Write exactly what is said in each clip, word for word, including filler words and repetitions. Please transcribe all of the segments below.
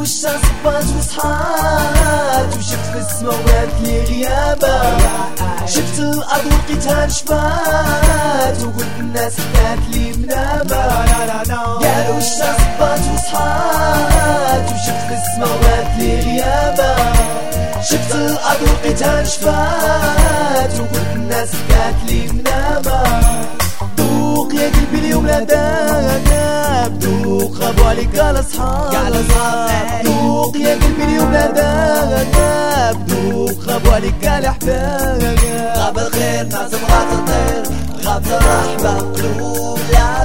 الشمس صبات وصحات، وشفت السماوات لي غيابة، شفت الأرض ولقيتها نشفات، وقلت الناس حكات لي منامة. قالوا الشمس صبات وصحات، وشفت السماوات لي غيابة، شفت الأرض ولقيتها نشفات، وقلت الناس حكات لي منامة. دوق يا قلبي اليوم لا داب، دوق خابوا عليك الأصحاب، دوق يا قلبي اليوم لا داب، دوق خابوا عليك الأحباب. غاب الخير نعزم غاب الطير، غاب الرحمة قلوب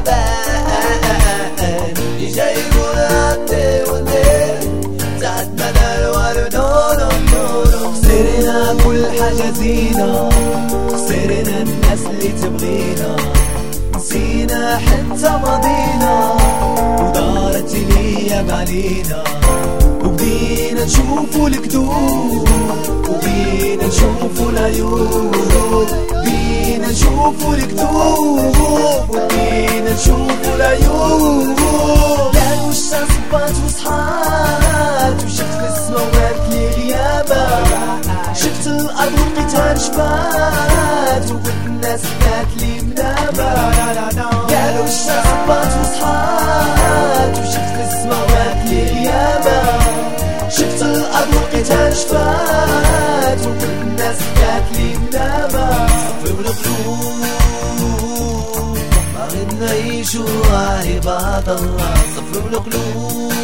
العباد، اللي جاي يقول عندي والليل تعد مدى الوالو. نو نو نو نو خسرنا كل حاجة زينة، خسرنا الناس اللي تبغينا، نسينا حتى ماضينا، ودارت الأيام علينا، وبدينا نشوفوا الكذوب، وبدينا نشوفوا العيوب، بدينا نشوفوا الكذوب، وبدينا نشوفوا العيوب. قالوا الشمس صبات وصحات، وشفت السماوات لي غيابة، شفت الأرض ولقيتها نشفات، وقلت الناس حكات لي منامة. قالوا الشمس صبات وصحات، وشفت السماوات لي غيابة، شفت الأرض ولقيتها نشفات، وقلت الناس حكات لي منامة. صفوا القلوب باغي نعيشو عباد الله، صفوا القلوب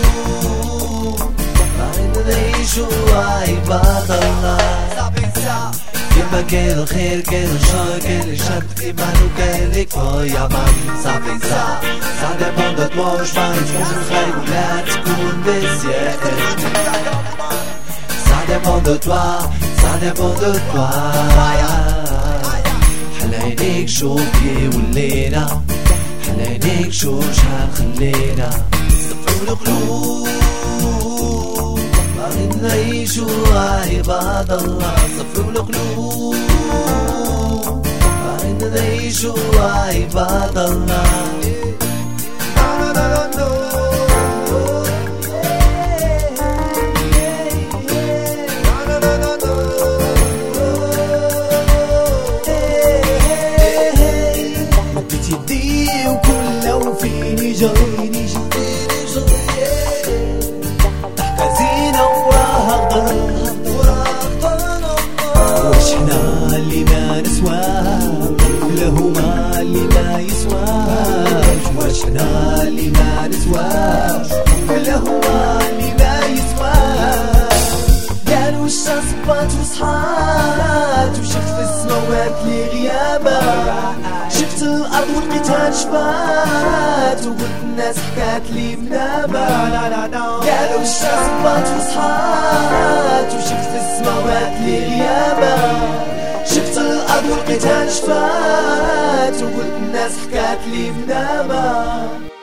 باغي نعيشو عباد الله. كيما كاين الخير كاين الشر كاين الشر، إيمان وكاين الكفاية مان. صافي صا صا ديبون دو توا، واش باغي تكون خايب ولا تكون بزيادة. صا ديبون دو توا صا ديبون دو توا. حلينيك شوف كي ولينا، حلينيك شوف شحال خلينا. صفوا القلوب باغي نعيشو عباد الله، صفوا القلوب باغي نعيشو عباد الله. مديت يدي وكل لو فيني جريني جريني ضحكة زينة وراها غدر، واش حنا اللي ما نسواش ولا هما اللي ما يسواش، واش حنا اللي ما نسواش ولا هما اللي ما يسواش. قالوا الشمس صبات وصحات، وشفت السماوات لي غيابة، شفت الأرض ولقيتها نشفات، وقلت الناس حكات لي منامة. قالوا الشمس صبات وصحات، وشفت السماوات لي غيابة، شفت الأرض ولقيتها نشفات، وقلت الناس حكات لي منامة.